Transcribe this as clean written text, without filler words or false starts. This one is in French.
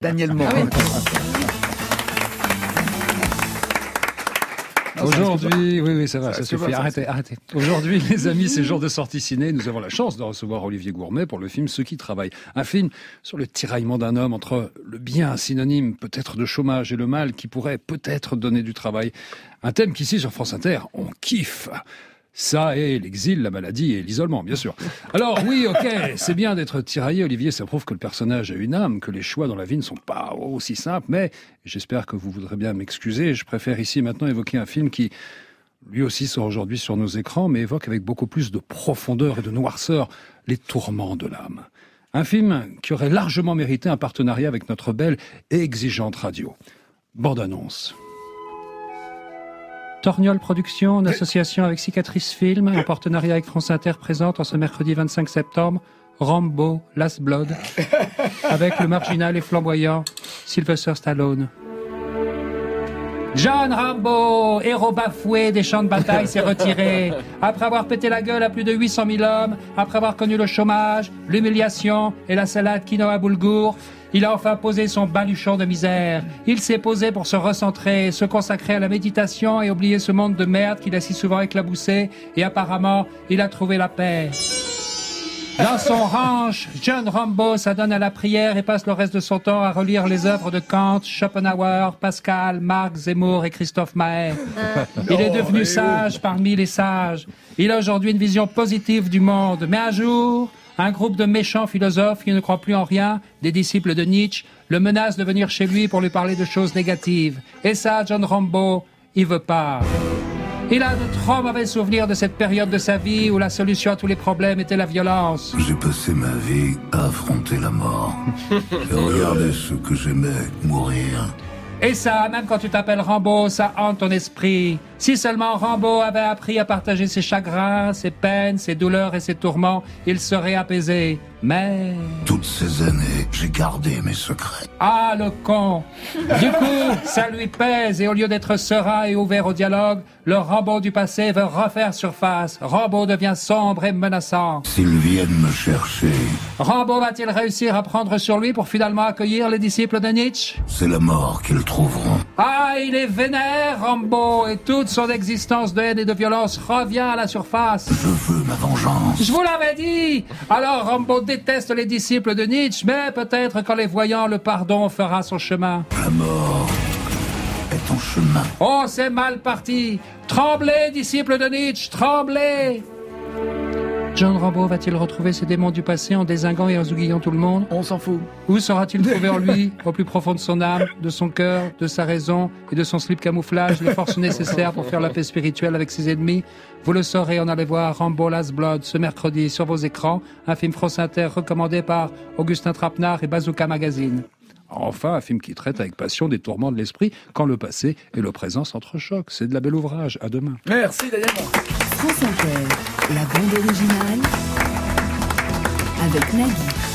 Daniel Morin. Aujourd'hui, oui, ça va, ça suffit. Arrêtez. Aujourd'hui, les amis, c'est jour de sortie ciné. Nous avons la chance de recevoir Olivier Gourmet pour le film Ceux qui travaillent. Un film sur le tiraillement d'un homme entre le bien, synonyme peut-être de chômage, et le mal qui pourrait peut-être donner du travail. Un thème qu'ici, sur France Inter, on kiffe. Ça et l'exil, la maladie et l'isolement, bien sûr. Alors oui, ok, c'est bien d'être tiraillé, Olivier, ça prouve que le personnage a une âme, que les choix dans la vie ne sont pas aussi simples, mais j'espère que vous voudrez bien m'excuser. Je préfère ici maintenant évoquer un film qui, lui aussi, sort aujourd'hui sur nos écrans, mais évoque avec beaucoup plus de profondeur et de noirceur les tourments de l'âme. Un film qui aurait largement mérité un partenariat avec notre belle et exigeante radio. Bande-annonce. Torgnole Productions, en association avec Cicatrice Film, en partenariat avec France Inter, présente en ce mercredi 25 septembre Rambo, Last Blood, avec le marginal et flamboyant Sylvester Stallone. John Rambo, héros bafoué des champs de bataille, s'est retiré. Après avoir pété la gueule à plus de 800 000 hommes, après avoir connu le chômage, l'humiliation et la salade quinoa boulgour, il a enfin posé son baluchon de misère. Il s'est posé pour se recentrer, se consacrer à la méditation et oublier ce monde de merde qu'il a si souvent éclaboussé. Et apparemment, il a trouvé la paix. Dans son ranch, John Rambo s'adonne à la prière et passe le reste de son temps à relire les œuvres de Kant, Schopenhauer, Pascal, Marx, Zemmour et Christophe Maé. Il est devenu sage parmi les sages. Il a aujourd'hui une vision positive du monde. Mais un jour, un groupe de méchants philosophes qui ne croient plus en rien, des disciples de Nietzsche, le menacent de venir chez lui pour lui parler de choses négatives. Et ça, John Rambo, il veut pas. Il a de trop mauvais souvenirs de cette période de sa vie où la solution à tous les problèmes était la violence. J'ai passé ma vie à affronter la mort et regarder ceux que j'aimais mourir. Et ça, même quand tu t'appelles Rambo, ça hante ton esprit. Si seulement Rambo avait appris à partager ses chagrins, ses peines, ses douleurs et ses tourments, il serait apaisé. Mais... toutes ces années, j'ai gardé mes secrets. Ah, le con! Du coup, ça lui pèse et au lieu d'être serein et ouvert au dialogue, le Rambo du passé veut refaire surface. Rambo devient sombre et menaçant. S'ils viennent me chercher... Rambo va-t-il réussir à prendre sur lui pour finalement accueillir les disciples de Nietzsche? C'est la mort qu'ils trouveront. Ah, il est vénère, Rambo, et toute son existence de haine et de violence revient à la surface. Je veux ma vengeance. Je vous l'avais dit! Alors Rambo déteste les disciples de Nietzsche, mais peut-être qu'en les voyant, le pardon fera son chemin. La mort est en chemin. Oh, c'est mal parti! Tremblez, disciples de Nietzsche, tremblez! John Rambo va-t-il retrouver ses démons du passé en dézinguant et en zouguillant tout le monde? On s'en fout. Où saura-t-il trouver en lui, au plus profond de son âme, de son cœur, de sa raison et de son slip camouflage, les forces nécessaires pour faire la paix spirituelle avec ses ennemis? Vous le saurez en allant voir Rambo Last Blood ce mercredi sur vos écrans, un film France Inter recommandé par Augustin Trapenard et Bazooka Magazine. Enfin, un film qui traite avec passion des tourments de l'esprit quand le passé et le présent s'entrechoquent. C'est de la belle ouvrage. À demain. Merci Daniel Morin. France Inter, la bande originale avec Nagui.